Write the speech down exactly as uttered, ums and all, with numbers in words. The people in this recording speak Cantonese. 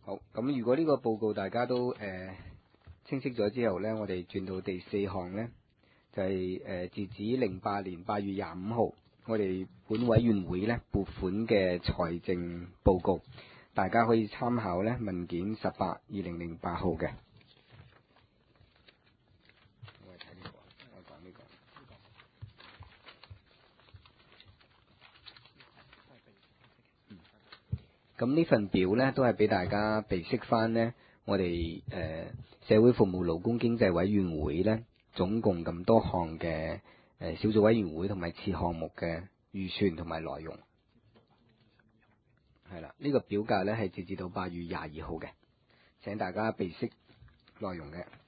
好，咁如果呢個報告大家都誒、呃、清晰咗之後呢，我哋轉到第四項呢，就係、是、誒、呃、截止零八年八月廿五號，我哋本委員會呢撥款嘅財政報告，大家可以參考呢文件十八二零零八號嘅。我睇呢個，我講呢個。咁呢份表呢，都係俾大家備悉翻呢我哋誒、呃、社會服務勞工經濟委員會呢，總共咁多項嘅誒小組委員會同埋次項目嘅預算同埋內容。係啦，呢、這個表格呢係截至到八月廿二號嘅，請大家備悉內容嘅。